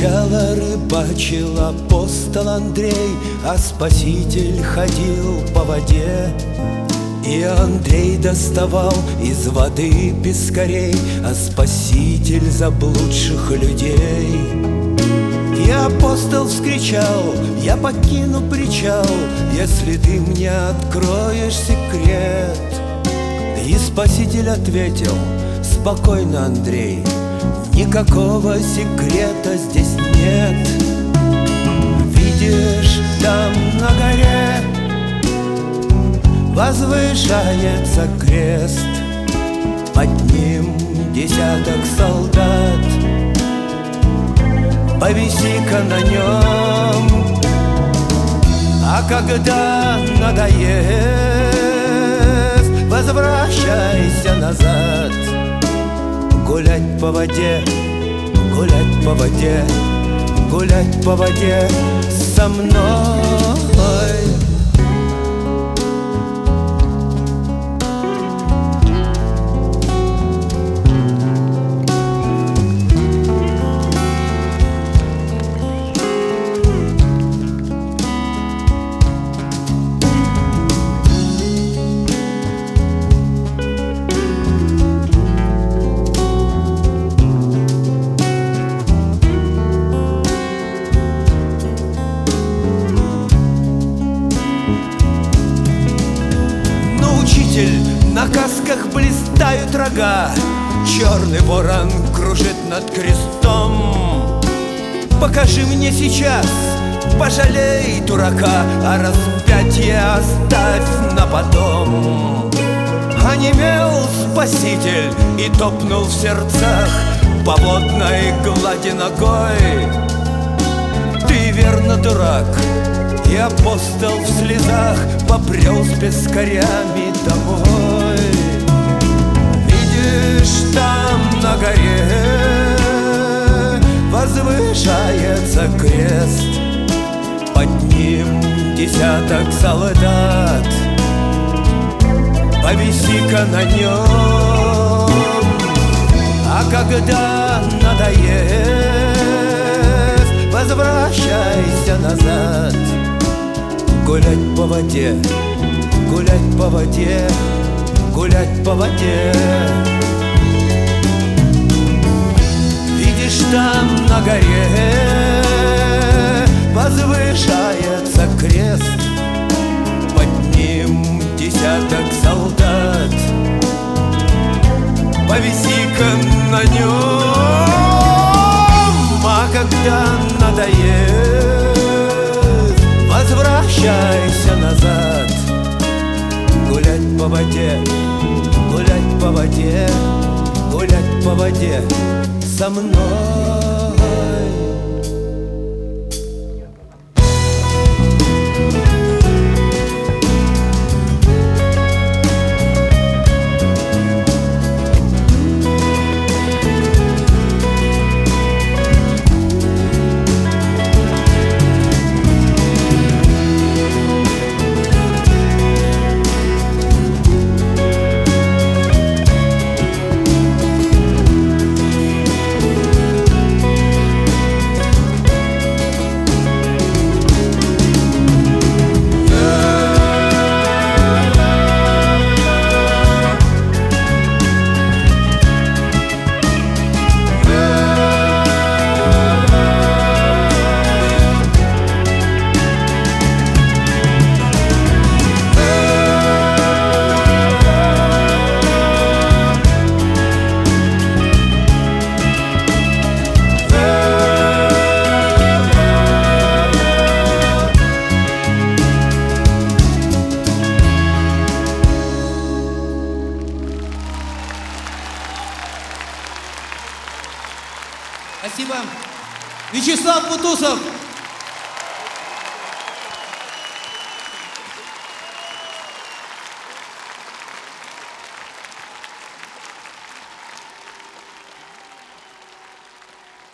Сначала рыбачил апостол Андрей, а Спаситель ходил по воде. И Андрей доставал из воды пескарей, а Спаситель заблудших людей. И апостол вскричал: я покину причал, если ты мне откроешь секрет. И Спаситель ответил: спокойно, Андрей, никакого секрета здесь нет. Видишь, там на горе возвышается крест, под ним десяток солдат. Повиси-ка на нем, а когда надоест, возвращайся назад. Гулять по воде, гулять по воде, гулять по воде со мной. На касках блистают рога, черный ворон кружит над крестом. Покажи мне сейчас, пожалей дурака, а распятие оставь на потом. Онемел Спаситель и топнул в сердцах по водной глади ногой. Ты верно дурак, и апостол в слезах побрел с пескарями домой. Видишь, там на горе возвышается крест, под ним десяток солдат. Повиси-ка на нем, а когда надоест, возвращайся назад. Гулять по воде, гулять по воде, гулять по воде. Видишь, там на горе возвышается крест, под ним десяток солдат. Повиси-ка на нем, а когда надоест, возвращайся назад. Гулять по воде, гулять по воде, гулять по воде со мной. Спасибо. Вячеслав Бутусов.